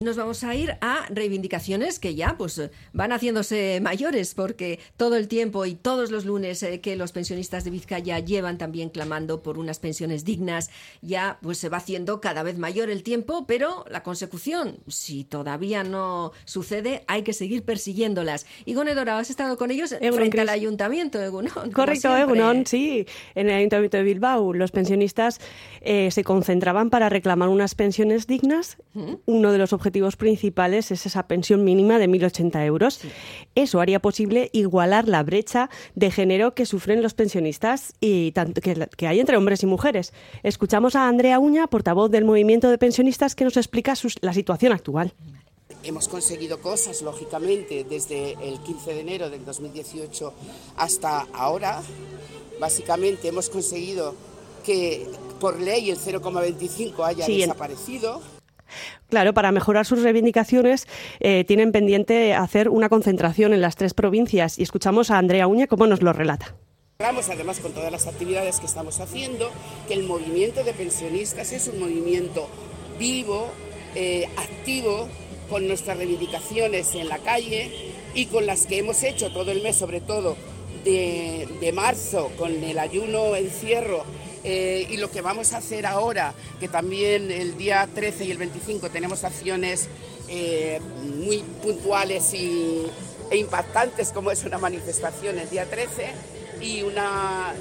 Nos vamos a ir a reivindicaciones que ya pues van haciéndose mayores, porque todo el tiempo y todos los lunes que los pensionistas de Vizcaya llevan también clamando por unas pensiones dignas, ya pues se va haciendo cada vez mayor el tiempo, pero la consecución, si todavía no sucede, hay que seguir persiguiéndolas. Y Gone Dorao, has estado con ellos frente al ayuntamiento, Egunon. Correcto, Egunon, sí. En el Ayuntamiento de Bilbao los pensionistas se concentraban para reclamar unas pensiones dignas. Uno de los objetivos principales es esa pensión mínima de 1.080 euros. Sí. Eso haría posible igualar la brecha de género que sufren los pensionistas y tanto que hay entre hombres y mujeres. Escuchamos a Andrea Uña, portavoz del movimiento de pensionistas, que nos explica la situación actual. Hemos conseguido cosas, lógicamente, desde el 15 de enero del 2018 hasta ahora. Básicamente hemos conseguido que por ley el 0,25 haya desaparecido. Claro, para mejorar sus reivindicaciones tienen pendiente hacer una concentración en las 3 provincias y escuchamos a Andrea Uña cómo nos lo relata. Además, con todas las actividades que estamos haciendo, que el movimiento de pensionistas es un movimiento vivo, activo, con nuestras reivindicaciones en la calle y con las que hemos hecho todo el mes, sobre todo de marzo, con el ayuno, encierro, y lo que vamos a hacer ahora, que también el día 13 y el 25 tenemos acciones muy puntuales e impactantes, como es una manifestación el día 13 y una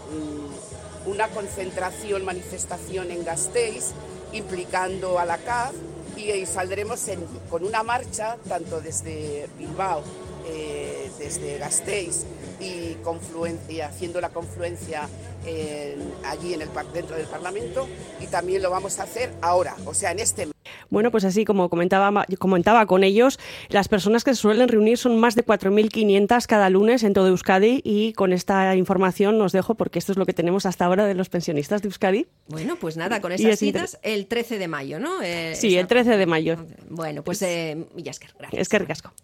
manifestación en Gasteiz implicando a la CAF, y saldremos con una marcha tanto desde Bilbao, desde Gasteiz y haciendo la confluencia allí dentro del Parlamento, y también lo vamos a hacer ahora, o sea, en este mes. Bueno, pues así como comentaba con ellos, las personas que se suelen reunir son más de 4.500 cada lunes en todo Euskadi, y con esta información nos dejo porque esto es lo que tenemos hasta ahora de los pensionistas de Euskadi. Bueno, pues nada, con esas citas, el 13 de mayo, ¿no? Sí, el 13 de mayo. Bueno, pues ya es que gracias. Es que ricasco.